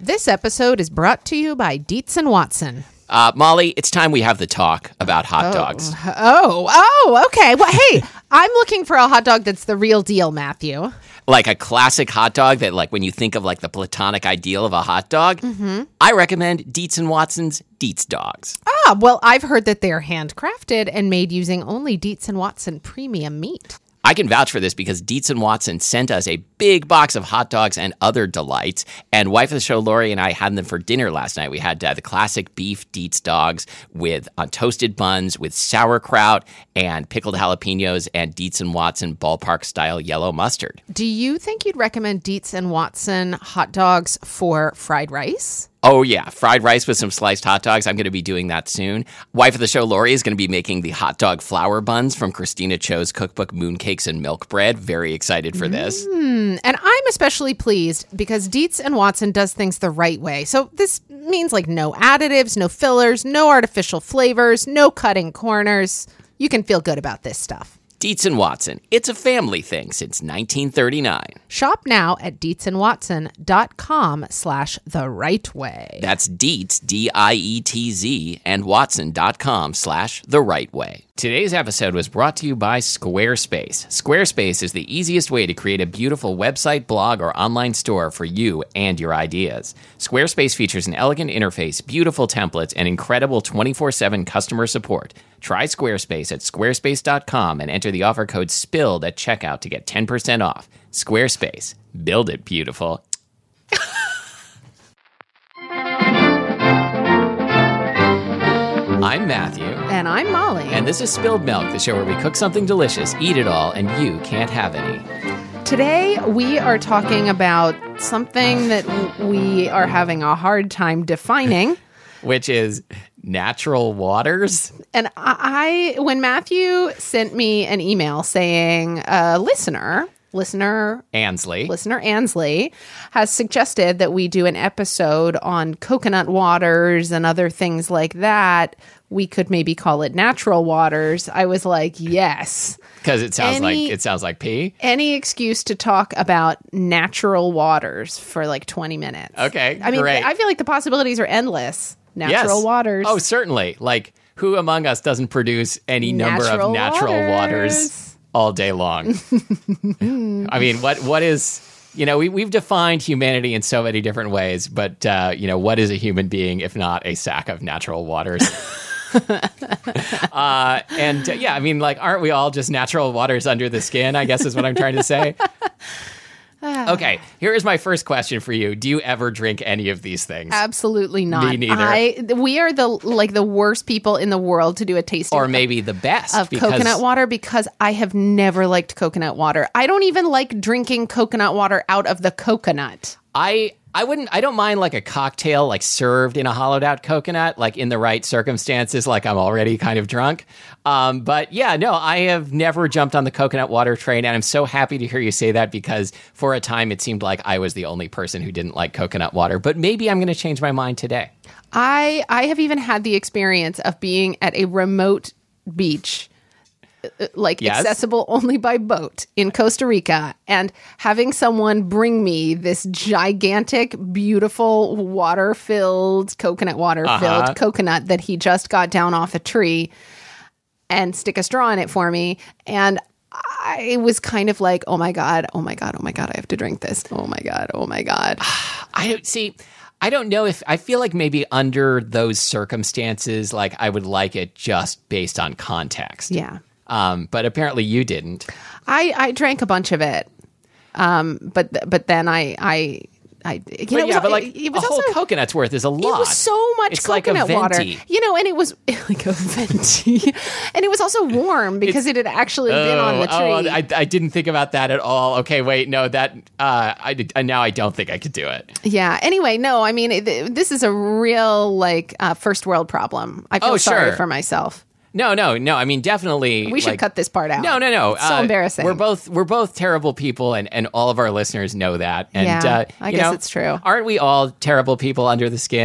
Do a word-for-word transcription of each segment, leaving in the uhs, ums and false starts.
This episode is brought to you by Dietz and Watson. Uh, Molly, it's time we have the talk about hot oh. dogs. Oh, oh, okay. Well, hey, I'm looking for a hot dog that's the real deal, Matthew. Like a classic hot dog that, like, when you think of, like, the platonic ideal of a hot dog, mm-hmm. I recommend Dietz and Watson's Dietz Dogs. Ah, well, I've heard that they're handcrafted and made using only Dietz and Watson premium meat. I can vouch for this because Dietz and Watson sent us a big box of hot dogs and other delights. And wife of the show, Lori, and I had them for dinner last night. We had uh, the classic beef Dietz dogs with uh, toasted buns with sauerkraut and pickled jalapenos and Dietz and Watson ballpark-style yellow mustard. Do you think you'd recommend Dietz and Watson hot dogs for fried rice? Oh, yeah. Fried rice with some sliced hot dogs. I'm going to be doing that soon. Wife of the show, Lori, is going to be making the hot dog flour buns from Christina Cho's cookbook, Mooncakes and Milk Bread. Very excited for this. Mm, and I'm especially pleased because Dietz and Watson does things the right way. So this means like no additives, no fillers, no artificial flavors, no cutting corners. You can feel good about this stuff. Dietz and Watson. It's a family thing since nineteen thirty-nine. Shop now at dietzandwatson.com slash the right way. That's Dietz, D I E T Z, and Watson.com slash the right way. Today's episode was brought to you by Squarespace. Squarespace is the easiest way to create a beautiful website, blog, or online store for you and your ideas. Squarespace features an elegant interface, beautiful templates, and incredible twenty-four seven customer support. Try Squarespace at squarespace dot com and enter the offer code SPILLED at checkout to get ten percent off. Squarespace. Build it beautiful. I'm Matthew. And I'm Molly. And this is Spilled Milk, the show where we cook something delicious, eat it all, and you can't have any. Today, we are talking about something that we are having a hard time defining. Which is natural waters. And I, when Matthew sent me an email saying, uh, listener, listener Ansley, listener Ansley has suggested that we do an episode on coconut waters and other things like that. We could maybe call it natural waters. I was like, yes. Because it sounds any, like it sounds like pee. Any excuse to talk about natural waters for like twenty minutes. Okay, I mean, great. I feel like the possibilities are endless. Natural yes. waters. Oh, certainly. Like, who among us doesn't produce any number natural of natural waters. waters all day long? I mean, what what is... You know, we, we've defined humanity in so many different ways, but, uh, you know, what is a human being if not a sack of natural waters? uh, and, uh, yeah, I mean, like, aren't we all just natural waters under the skin, I guess is what I'm trying to say. Okay, here is my first question for you. Do you ever drink any of these things? Absolutely not. Me neither. I, we are the like the worst people in the world to do a tasting or maybe the best of because... coconut water because I have never liked coconut water. I don't even like drinking coconut water out of the coconut. I I wouldn't I don't mind like a cocktail like served in a hollowed out coconut, like in the right circumstances, like I'm already kind of drunk. Um, but yeah, no, I have never jumped on the coconut water train, and I'm so happy to hear you say that because for a time it seemed like I was the only person who didn't like coconut water. But maybe I'm going to change my mind today. I I have even had the experience of being at a remote beach, like yes. accessible only by boat in Costa Rica, and having someone bring me this gigantic, beautiful, water-filled, coconut water-filled uh-huh. coconut that he just got down off a tree and stick a straw in it for me. And I was kind of like, oh my God, oh my God, oh my God, I have to drink this. Oh my God, oh my God. I don't see... I don't know if I feel like maybe under those circumstances, like I would like it just based on context. Yeah. Um, but apparently you didn't. I, I drank a bunch of it. Um, but but then I I I you but know, yeah, it was, but like it, it a was whole also, coconut's worth is a lot. It was so much it's coconut like a water, venti. you know, and it was like a venti, and it was also warm because it's, it had actually oh, been on the tree. Oh, I, I didn't think about that at all. Okay, wait, no, that uh, I did, uh, now I don't think I could do it. Yeah. Anyway, no, I mean, it, this is a real like uh, first world problem. I feel oh, sorry sure. for myself. No, no, no. I mean, definitely. We should like, cut this part out. No, no, no. It's so uh, embarrassing. We're both we're both terrible people, and, and all of our listeners know that. And, yeah, uh, I you guess know, it's true. Aren't we all terrible people under the skin?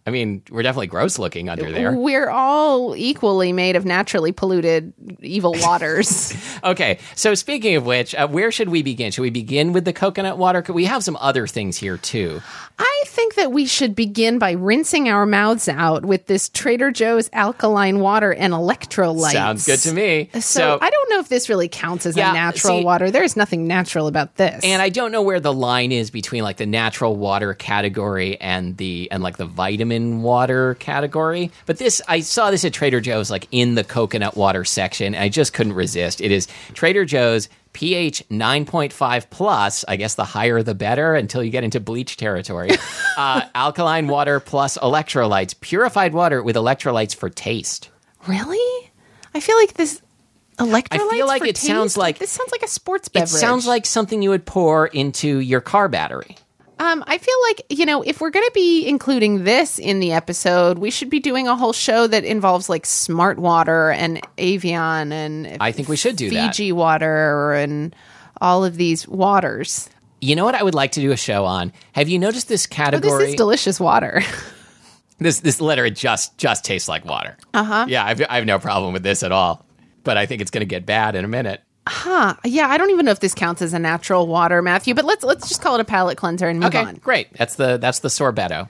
I mean, we're definitely gross looking under there. We're all equally made of naturally polluted evil waters. Okay, so speaking of which, uh, where should we begin? Should we begin with the coconut water? Could we have some other things here too? I think that we should begin by rinsing our mouths out with this Trader Joe's alkaline water and electrolytes. Sounds good to me. So, So, I don't know if this really counts as Yeah, a natural see- water. There's nothing natural about this. and I don't know where the line is between like the natural water category and the and like the vitamin water category. But this, I saw this at Trader Joe's, like in the coconut water section, and I just couldn't resist. It is Trader Joe's pH nine point five plus, I guess the higher the better until you get into bleach territory. uh, alkaline water plus electrolytes, purified water with electrolytes for taste. Really? I feel like this electrolytes I feel like for it taste? sounds like- this sounds like a sports It beverage. sounds like something you would pour into your car battery. Um, I feel like, you know, if we're going to be including this in the episode, we should be doing a whole show that involves like Smart Water and Avion and I think we should do that. Fiji water and all of these waters. You know what I would like to do a show on? Have you noticed this Oh, category? this is delicious water. This this letter just just tastes like water. Uh huh. Yeah, I've, I have no problem with this at all. But I think it's going to get bad in a minute. Huh. Yeah, I don't even know if this counts as a natural water, Matthew, but let's let's just call it a palate cleanser and move Okay, on. great. That's the that's the sorbetto.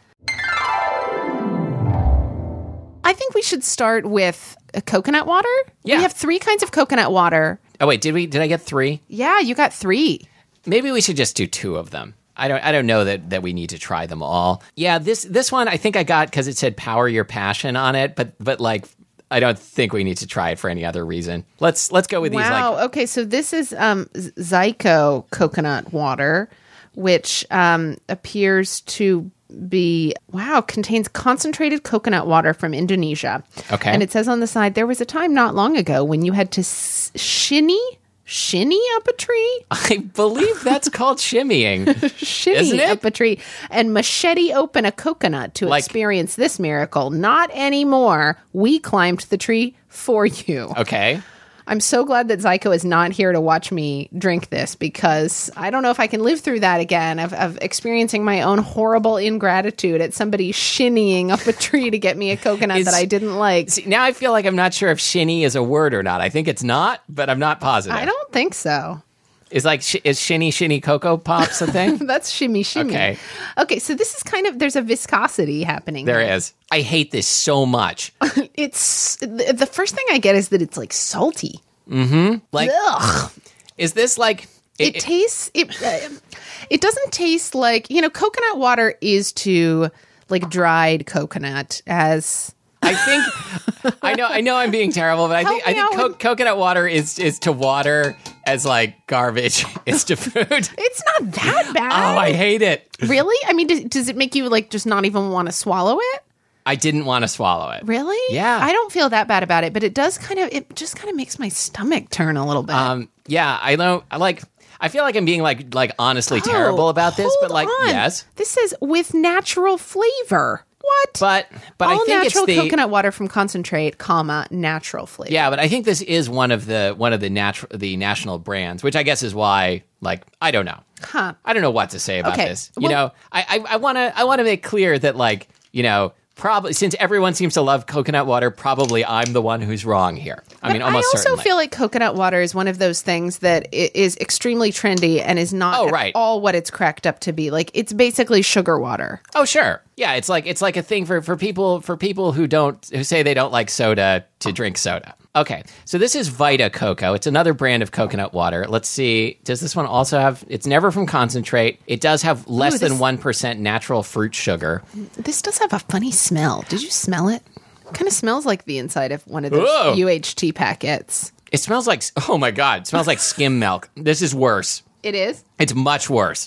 I think we should start with uh, coconut water. Yeah. We have three kinds of coconut water. Oh wait, did we did I get three? Yeah, you got three. Maybe we should just do two of them. I don't I don't know that, that we need to try them all. Yeah, this this one I think I got because it said "Power Your Passion" on it, but but like I don't think we need to try it for any other reason. Let's let's go with these. Wow. Like Okay, so this is um, Z- Zyco coconut water, which um, appears to be, wow, contains concentrated coconut water from Indonesia. Okay. And it says on the side, there was a time not long ago when you had to s- shinny, shinny up a tree? I believe that's called shimmying. Shimmy Isn't it? up a tree and machete open a coconut to Like- experience this miracle. Not anymore. We climbed the tree for you. Okay. I'm so glad that Zyco is not here to watch me drink this because I don't know if I can live through that again of, of experiencing my own horrible ingratitude at somebody shinnying up a tree to get me a coconut Is- that I didn't like. See, now I feel like I'm not sure if shinny is a word or not. I think it's not, but I'm not positive. I don't think so. Is like sh- is shinny shinny cocoa pops a thing? That's shimmy shimmy. Okay. Okay, so this is kind of, there's a viscosity happening. There here. is. I hate this so much. It's, the, the first thing I get is that it's like salty. Like, Ugh. is this like It, tastes it. Uh, it doesn't taste like, you know, coconut water is to like dried coconut as I think I know I know I'm being terrible, but I think Help I me think out co- with- coconut water is is to water as like garbage is to food. it's not that Oh, bad. I hate it. Really? I mean, does, does it make you like just not even want to swallow it? I didn't want to swallow it. Really? Yeah. I don't feel that bad about it, but it does kind of, it just kind of makes my stomach turn a little bit. Um, yeah, I know. I like. I feel like I'm being like like honestly Oh, terrible about this, but hold like on. yes, This says with natural flavor. What? but but All I think natural it's the coconut water from concentrate, comma, natural flavor. yeah, but I think this is one of the one of the natural the national brands, which I guess is why like I don't know. Huh. I don't know what to say about Okay, this. You well- know, I I want to I want to make clear that like you know probably since everyone seems to love coconut water, probably I'm the one who's wrong here. I mean, But almost I also certainly. feel like coconut water is one of those things that i- is extremely trendy and is not Oh, at right. all what it's cracked up to be. Like it's basically sugar water. Oh sure, yeah. It's like it's like a thing for, for people for people who don't who say they don't like soda to drink soda. Okay, so this is Vita Coco. It's another brand of coconut water. Let's see. Does this one also have? It's never from concentrate. It does have less Ooh, than this- one percent natural fruit sugar. This does have a funny smell. Did you smell it? It kind of smells like the inside of one of those Whoa. U H T packets. It smells like oh my god! It smells like skim milk. This is worse. It is? It's much worse.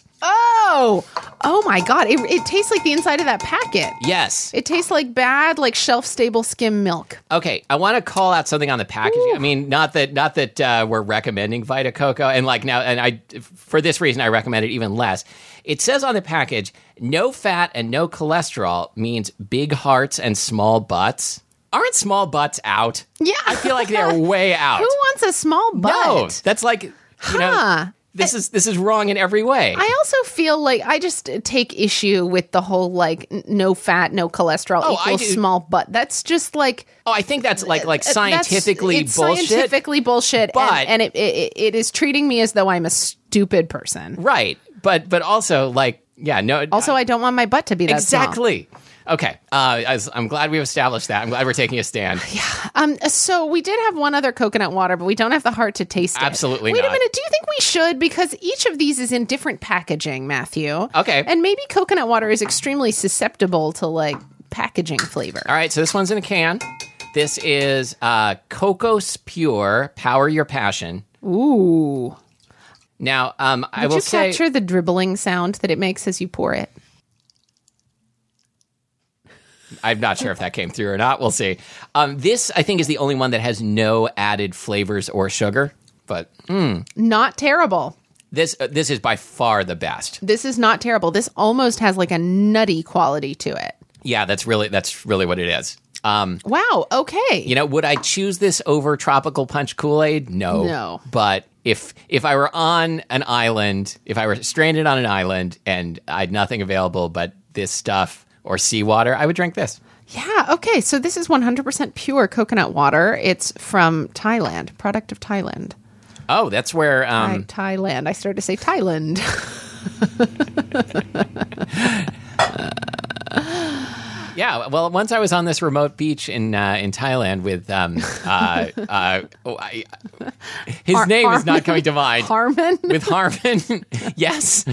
Oh! Oh my god. It, it tastes like the inside of that packet. Yes. It tastes like bad, like shelf-stable skim milk. Okay, I want to call out something on the packaging. I mean, not that not that uh, we're recommending Vita Coco, and like now, and I for this reason I recommend it even less. It says on the package, "No fat and no cholesterol" means big hearts and small butts. Aren't small butts out? Yeah. I feel like they're way out. Who wants a small butt? No, that's like you know. Huh. This is this is wrong in every way. I also feel like I just take issue with the whole like n- no fat, no cholesterol Oh, I equals do. small butt. That's just like oh, I think that's like like uh, that's- scientifically it's bullshit. Scientifically bullshit, But- and, and it, it it is treating me as though I'm a stupid person. Right. But but also like yeah, no Also, I don't want my butt to be that small. exactly. Okay. Uh, I was- I'm glad we've established that. I'm glad we're taking a stand. Um, so we did have one other coconut water, but we don't have the heart to taste it. Absolutely Wait not. a minute. Do you think we should? Because each of these is in different packaging, Matthew. Okay. And maybe coconut water is extremely susceptible to like packaging flavor. All right, so this one's in a can. This is uh, Cocos Pure Power Your Passion. Ooh. Now, um, I Did will you say capture the dribbling sound that it makes as you pour it? I'm not sure if that came through or not. We'll see. Um, this, I think, is the only one that has no added flavors or sugar. But mm, Not terrible. this uh, this is by far the best. This is not terrible. This almost has like a nutty quality to it. Yeah, that's really that's really what it is. Um, Wow. Okay. you know, would I choose this over Tropical Punch Kool-Aid? No. No. But if if I were on an island, if I were stranded on an island and I had nothing available but this stuff or seawater, I would drink this. Yeah. Okay. So this is one hundred percent pure coconut water. It's from Thailand, product of Thailand. Oh, that's where um, Thai- Thailand. I started to say Thailand. Yeah, well, once I was on this remote beach in uh, in Thailand with um, uh, uh, oh, I, his Har- name is not Harmon? coming to mind. Harmon. With Harmon, yes.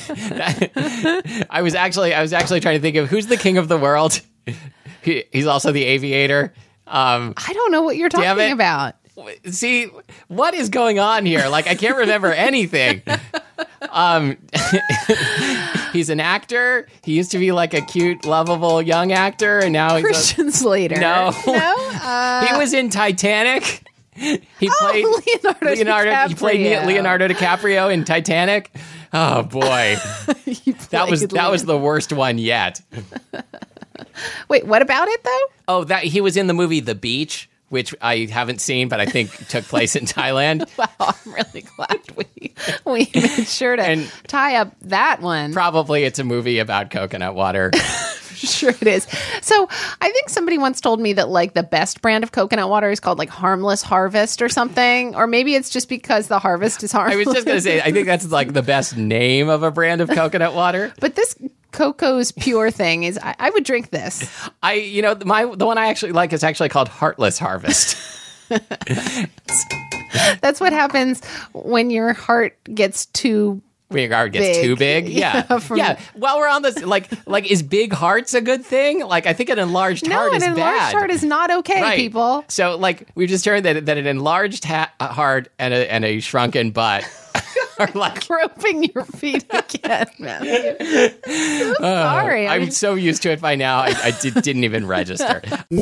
I was actually I was actually trying to think of who's the king of the world. He, he's also the aviator. Um, I don't know what you're Damn talking it. about. see, what is going on here? Like, I can't remember anything. Um, he's an actor. He used to be like a cute, lovable young actor, and now he's a, Christian Slater. No. No. Uh, he was in Titanic. He played oh, Leonardo, Leonardo. He played DiCaprio. Leonardo DiCaprio in Titanic. Oh boy, He that was played that was Leonardo. the worst one yet. Wait, what about it though? Oh, that he was in the movie The Beach, which I haven't seen, but I think took place in Thailand. Wow, I'm really glad we we made sure to And- tie up that one. Probably it's a movie about coconut water. Sure it is. So I think somebody once told me that like the best brand of coconut water is called like Harmless Harvest or something, or maybe it's just because the harvest is harmless. I was just going to say, I think that's like the best name of a brand of coconut water. But this Coco's Pure thing is, I, I would drink this. I, you know, my the one I actually like is actually called Heartless Harvest. That's what happens when your heart gets too. When your heart gets Big. too big, yeah, Yeah, from- yeah. While we're on this, like, like is big hearts a good thing? Like, I think an enlarged No, heart an is enlarged bad. heart is not okay, Right. people. So, like, we've just heard that that an enlarged ha- heart and a and a shrunken butt are like. Groping your feet again, Matthew. So sorry. I I'm mean, so used to it by now. I, I did, didn't even register.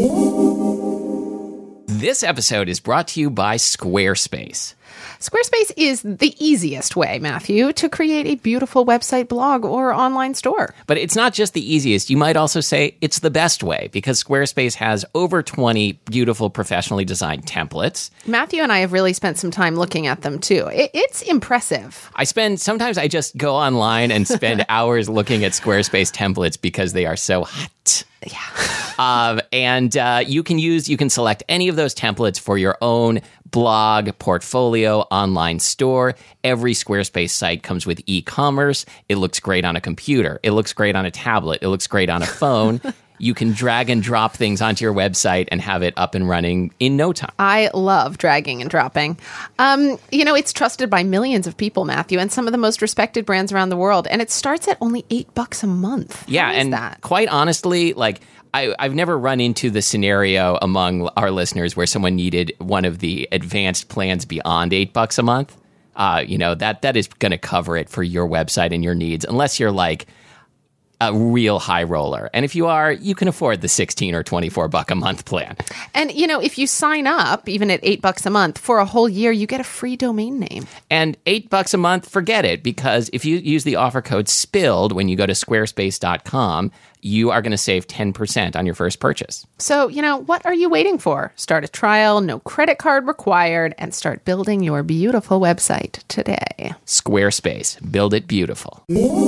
This episode is brought to you by Squarespace. Squarespace is the easiest way, Matthew, to create a beautiful website, blog, or online store. But it's not just the easiest. You might also say it's the best way because Squarespace has over twenty beautiful professionally designed templates. Matthew and I have really spent some time looking at them too. It, it's impressive. I spend, sometimes I just go online and spend hours looking at Squarespace templates because they are so hot. Yeah. Um, and uh, you can use, you can select any of those templates for your own blog, portfolio, online store. Every Squarespace site comes with e-commerce. It looks great on a computer. It looks great on a tablet. It looks great on a phone. You can drag and drop things onto your website and have it up and running in no time. I love dragging and dropping. Um, you know, it's trusted by millions of people, Matthew, and some of the most respected brands around the world. And it starts at only eight bucks a month. Yeah, How is and that? quite honestly, like I, I've never run into the scenario among our listeners where someone needed one of the advanced plans beyond eight bucks a month. Uh, you know, that that is going to cover it for your website and your needs, unless you're like a real high roller. And if you are, you can afford the sixteen or twenty-four buck a month plan. And, you know, if you sign up, even at eight bucks a month, for a whole year, you get a free domain name. And eight bucks a month, forget it, because if you use the offer code SPILLED when you go to squarespace dot com, you are going to save ten percent on your first purchase. So, you know, what are you waiting for? Start a trial, no credit card required, and start building your beautiful website today. Squarespace. Build it beautiful.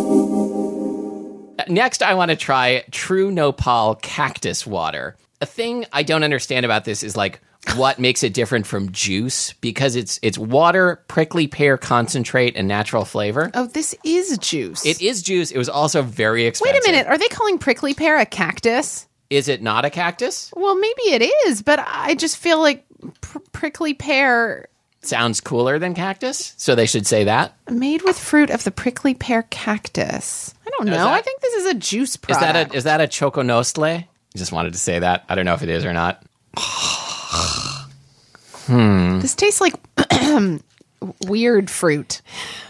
Next, I want to try True Nopal cactus water. A thing I don't understand about this is like what makes it different from juice, because it's it's water, prickly pear concentrate, and natural flavor. Oh, this is juice. It is juice. It was also very expensive. Wait a minute. Are they calling prickly pear a cactus? Is it not a cactus? Well, maybe it is, but I just feel like pr- prickly pear... Sounds cooler than cactus, so they should say that. Made with fruit of the prickly pear cactus. I don't know. that, I think this is a juice product. Is that a, is that a choconostle? Just wanted to say that. I don't know if it is or not. hmm. This tastes like weird fruit.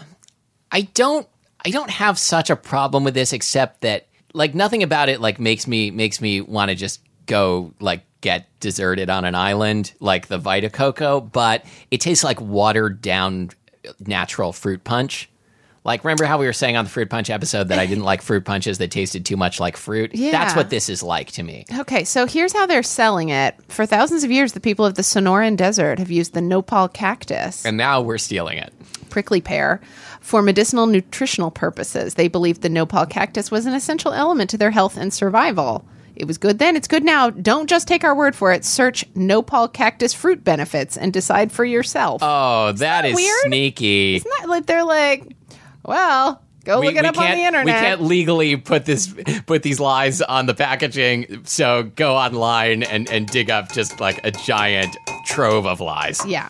I don't I don't have such a problem with this, except that like nothing about it like makes me makes me want to just go like get deserted on an island like the Vita Coco, but it tastes like watered down natural fruit punch. Like, remember how we were saying on the fruit punch episode that I didn't like fruit punches that tasted too much like fruit? Yeah. That's what this is like to me. Okay, so here's how they're selling it. For thousands of years, the people of the Sonoran Desert have used the nopal cactus, And now we're stealing it. prickly pear, for medicinal nutritional purposes. They believed the nopal cactus was an essential element to their health and survival. It was good then, it's good now. Don't just take our word for it. Search nopal cactus fruit benefits and decide for yourself. Oh, that, that is weird? sneaky. Isn't that like they're like, well, go We- look it we up on can't- the internet. We can't legally put this put these lies on the packaging, so go online and, and dig up just like a giant trove of lies. Yeah.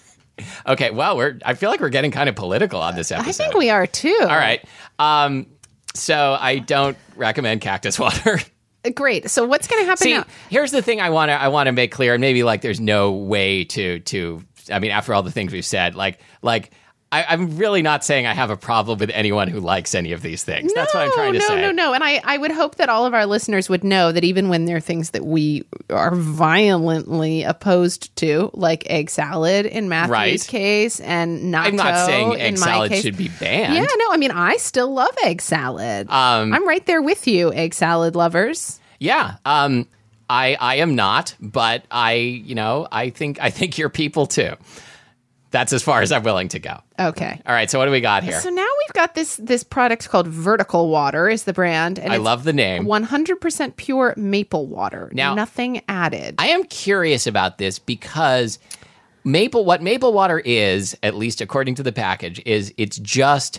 Okay, well, we're I feel like we're getting kind of political on this episode. I think we are too. All right. Um, so I don't recommend cactus water. Great. So what's going to happen See, now? here's the thing I want to I want to make clear, and maybe like there's no way to to I mean, after all the things we've said, like like I, I'm really not saying I have a problem with anyone who likes any of these things. That's what I'm trying to no, say. No, no, no. And I, I would hope that all of our listeners would know that even when there are things that we are violently opposed to, like egg salad in Matthew's Right. case and natto I'm not saying in egg my salad case. should be banned. Yeah, no, I mean, I still love egg salad. Um, I'm right there with you, egg salad lovers. Yeah. Um, I I am not, but I you know I think I think you're people too. That's as far as I'm willing to go. Okay. All right. So what do we got here? So now we've got this this product called Vertical Water is the brand. And I it's love the name. one hundred percent pure maple water. Now- Nothing added. I am curious about this because maple, what maple water is, at least according to the package, is it's just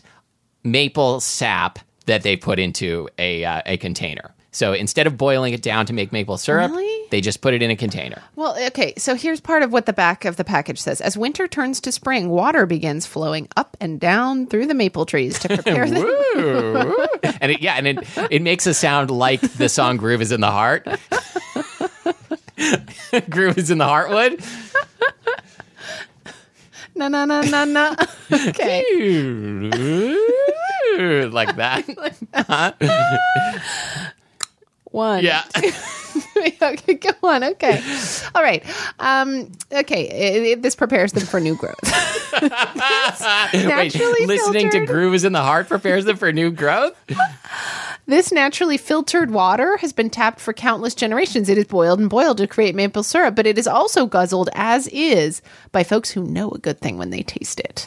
maple sap that they put into a uh, a container. So instead of boiling it down to make maple syrup, Really? they just put it in a container. Well, okay, so here's part of what the back of the package says. As winter turns to spring, water begins flowing up and down through the maple trees to prepare them. Woo. And it, yeah, and it it makes a sound like the song "Groove Is in the Heart." Groove is in the Heartwood. No, no, no, no, no. Okay. Like that. One. Yeah. Okay, go on. Okay. All right. Um, okay. It, it- this prepares them for new growth. Wait, naturally listening to filtered- "Groove Is in the Heart" prepares them for new growth? This naturally filtered water has been tapped for countless generations. It is boiled and boiled to create maple syrup, but it is also guzzled as is by folks who know a good thing when they taste it.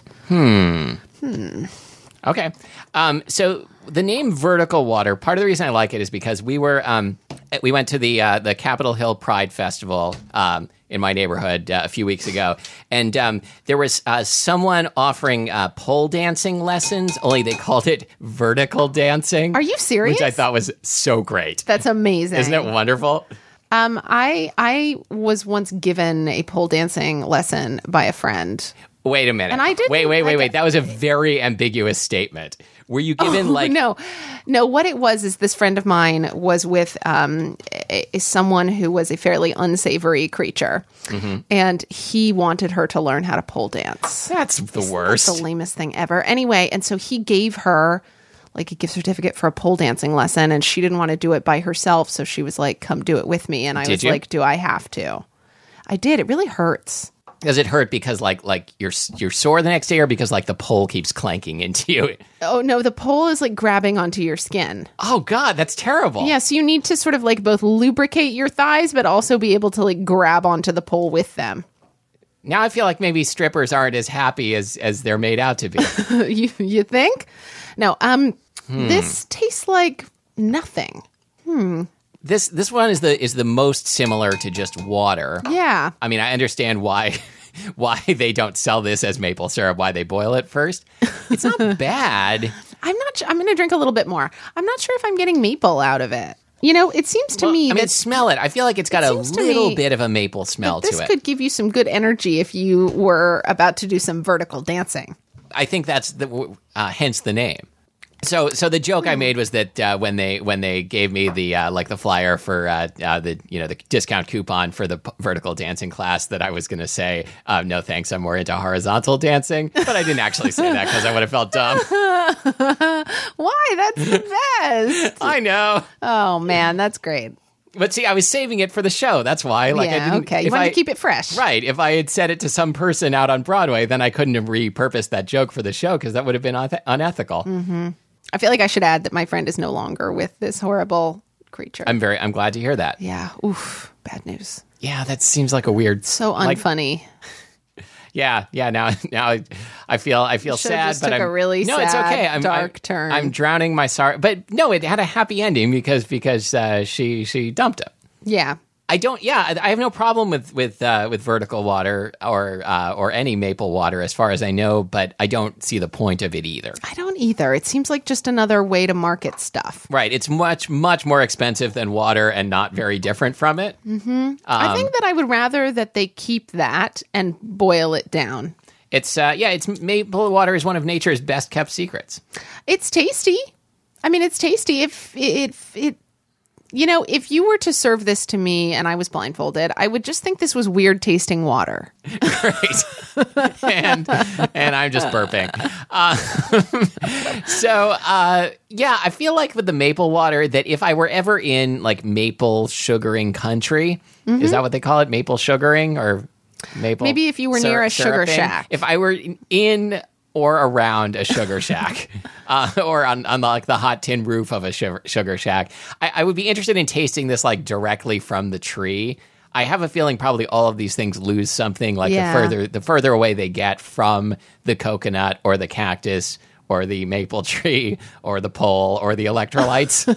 Okay. Um, so the name Vertical Water, part of the reason I like it is because we were um, we went to the uh, the Capitol Hill Pride Festival um, in my neighborhood uh, a few weeks ago, and um, there was uh, someone offering uh, pole dancing lessons. Only they called it vertical dancing. Are you serious? Which I thought was so great. That's amazing. Isn't it wonderful? Um, I I was once given a pole dancing lesson by a friend. Wait a minute. And I didn't- Wait, wait, wait, I- wait. That was a very ambiguous statement. Were you given like no, no. What it was is this friend of mine was with um, a, a- someone who was a fairly unsavory creature, Mm-hmm. and he wanted her to learn how to pole dance. That's the worst. That's the lamest thing ever. Anyway, and so he gave her like a gift certificate for a pole dancing lesson, and she didn't want to do it by herself, so she was like, come do it with me. And I Did was you? like, do I have to? I did. It really hurts. Does it hurt because like like you're you're sore the next day, or because like the pole keeps clanking into you? Oh no, the pole is like grabbing onto your skin. Oh God, that's terrible. Yeah, so you need to sort of like both lubricate your thighs, but also be able to like grab onto the pole with them. Now I feel like maybe strippers aren't as happy as as they're made out to be. you you think? No, um, hmm. This tastes like nothing. Hmm. This this one is the is the most similar to just water. Yeah. I mean, I understand why why they don't sell this as maple syrup, why they boil it first. It's not bad. I'm not I'm going to drink a little bit more. I'm not sure if I'm getting maple out of it. You know, it seems to well, me I that mean, smell it. I feel like it's got it a little me, bit of a maple smell to this it. This could give you some good energy if you were about to do some vertical dancing. I think that's the uh, hence the name. So, so the joke I made was that uh, when they when they gave me the uh, like the flyer for uh, uh, the you know the discount coupon for the p- vertical dancing class, that I was going to say uh, no thanks, I'm more into horizontal dancing, but I didn't actually say that because I would have felt dumb. Why? That's the best. I know. Oh man, that's great. But see, I was saving it for the show. That's why. Like, yeah, I didn't, okay. You wanted I, to keep it fresh. Right. If I had said it to some person out on Broadway, then I couldn't have repurposed that joke for the show because that would have been uneth- unethical. Mm-hmm. I feel like I should add that my friend is no longer with this horrible creature. I'm very, I'm glad to hear that. Yeah. Oof. Bad news. Yeah, that seems like a weird, so unfunny. Like, yeah, yeah. Now, now I, I feel, I feel sad, just but took I'm a really no, sad, it's okay. I'm, dark I'm, turn. I'm drowning my sorrow, but no, it had a happy ending because because uh, she she dumped him. Yeah. I don't. Yeah, I have no problem with with uh, with vertical water or uh, or any maple water, as far as I know. But I don't see the point of it either. I don't either. It seems like just another way to market stuff. Right. It's much much more expensive than water, and not very different from it. Mm-hmm. Um, I think that I would rather that they keep that and boil it down. It's uh, yeah. It's maple water is one of nature's best kept secrets. It's tasty. I mean, it's tasty. If it, it You know, if you were to serve this to me and I was blindfolded, I would just think this was weird tasting water. Great. and and I'm just burping. Uh, so, uh, yeah, I feel like with the maple water that if I were ever in like maple sugaring country, mm-hmm. is that what they call it? Maple sugaring or maple? Maybe if you were near a sugar syruping? shack. If I were in or around a sugar shack, uh, or on, on the, like the hot tin roof of a sugar, sugar shack, I, I would be interested in tasting this like directly from the tree. I have a feeling probably all of these things lose something like Yeah. the further the further away they get from the coconut or the cactus or the maple tree or the pole or the electrolytes.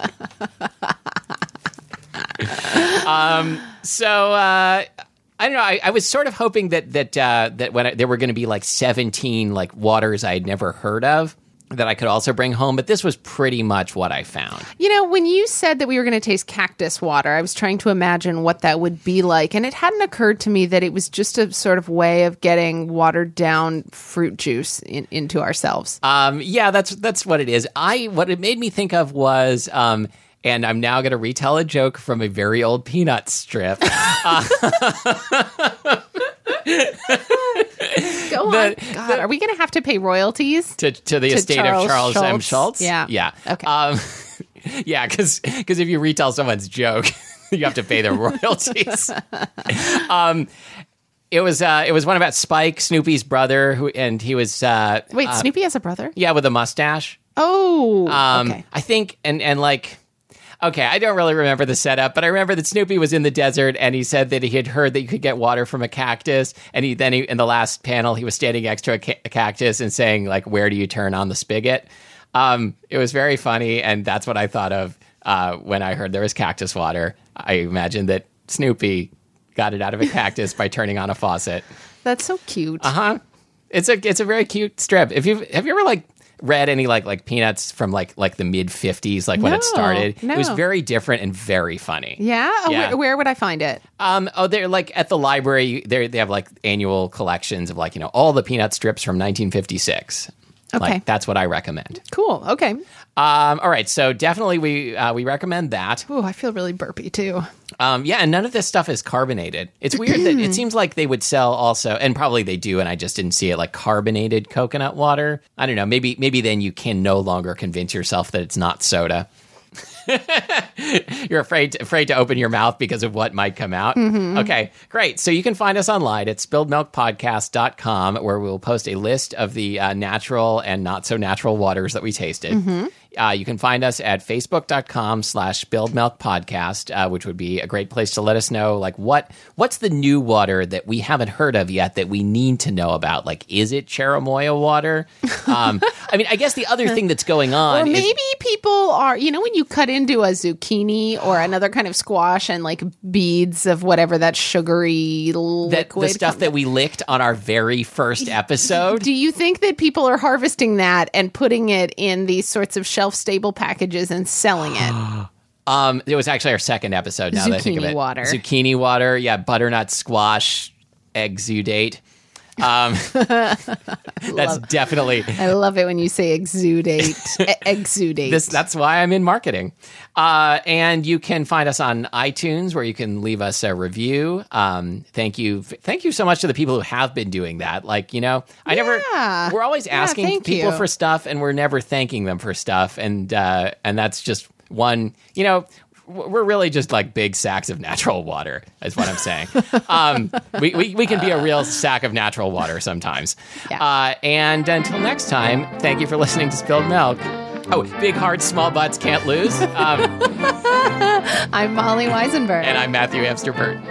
um, so. Uh, I don't know. I, I was sort of hoping that that uh, that when I, there were going to be like seventeen like waters I had never heard of that I could also bring home, but this was pretty much what I found. You know, when you said that we were going to taste cactus water, I was trying to imagine what that would be like, and it hadn't occurred to me that it was just a sort of way of getting watered down fruit juice in, into ourselves. Um, yeah, that's that's what it is. I what it made me think of was. Um, And I'm now going to retell a joke from a very old Peanut strip. Uh, Go on. the- God, the- are we going to have to pay royalties? to, to the To estate Charles of Charles M. Schultz? Schultz. Yeah. Yeah. Okay. Um, yeah, because if you retell someone's joke, you have to pay their royalties. um, it was uh, it was one about Spike, Snoopy's brother, who and he was uh, Wait, uh, Snoopy has a brother? yeah, with a mustache. Oh, Um, okay. I think, and and like, okay, I don't really remember the setup, but I remember that Snoopy was in the desert, and he said that he had heard that you could get water from a cactus, and he then he, in the last panel he was standing next to a, ca- a cactus and saying like, "Where do you turn on the spigot?" Um, it was very funny, and that's what I thought of uh, when I heard there was cactus water. I imagined that Snoopy got it out of a cactus by turning on a faucet. That's so cute. Uh huh. It's a it's a very cute strip. If you have you ever like read any like like Peanuts from like like the mid fifties, like when No, it started? no. It was very different and very funny. Yeah? Oh, Yeah. Where, where would I find it? Um. Oh, they're like at the library. They they have like annual collections of like you know all the Peanut strips from nineteen fifty-six. Okay. Like, that's what I recommend. Cool. Okay. Um, all right. So definitely we uh, we recommend that. Ooh, I feel really burpy too. Um, yeah, and none of this stuff is carbonated. It's weird that it seems like they would sell also, and probably they do, and I just didn't see it, like carbonated coconut water. I don't know. Maybe maybe then you can no longer convince yourself that it's not soda. You're afraid to, afraid to open your mouth because of what might come out. Mm-hmm. Okay, great. So you can find us online at spilled milk podcast dot com, where we'll post a list of the uh, natural and not so natural waters that we tasted. Mm-hmm. Uh, you can find us at facebook.com slash spilled milk podcast, uh, which would be a great place to let us know, like, what what's the new water that we haven't heard of yet that we need to know about? Like, is it Cherimoya water? Um, I mean, I guess the other thing that's going on Or maybe is, people are, you know, when you cut into a zucchini or another kind of squash and like beads of whatever that sugary liquid. that the stuff comes- that we licked on our very first episode. Do you think that people are harvesting that and putting it in these sorts of shelf-stable packages and selling it? Um, it was actually our second episode. Now that I think of Zucchini it, water. zucchini water, yeah, butternut squash, exudate. Um, that's definitely I love it when you say exudate. e- exudate. this. That's why I'm in marketing. Uh, and you can find us on iTunes, where you can leave us a review. Um, thank you, thank you so much to the people who have been doing that. Like, you know, I Yeah. never. We're always Yeah, asking thank people you. for stuff, and we're never thanking them for stuff. And uh, and that's just one. You know. We're really just like big sacks of natural water, is what I'm saying. um, we, we, we can be a real sack of natural water sometimes. Yeah. Uh, and until next time, thank you for listening to Spilled Milk. Oh, big hearts, small butts, can't lose. Um, I'm Molly Weisenberg. and I'm Matthew Amster-Burt.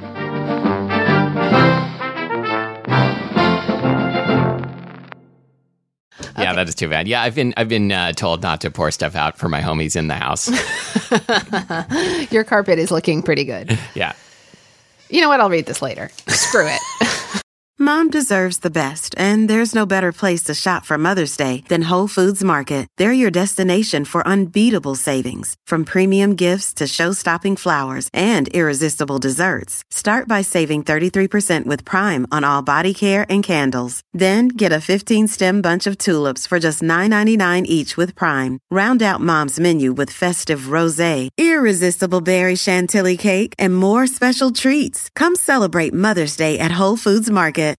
Yeah, that is too bad. Yeah, I've been I've been uh, told not to pour stuff out for my homies in the house. Your carpet is looking pretty good. Yeah. You know what? I'll read this later. Screw it. Mom deserves the best, and there's no better place to shop for Mother's Day than Whole Foods Market. They're your destination for unbeatable savings, from premium gifts to show-stopping flowers and irresistible desserts. Start by saving thirty-three percent with Prime on all body care and candles. Then get a fifteen-stem bunch of tulips for just nine ninety-nine each with Prime. Round out Mom's menu with festive rosé, irresistible berry chantilly cake, and more special treats. Come celebrate Mother's Day at Whole Foods Market.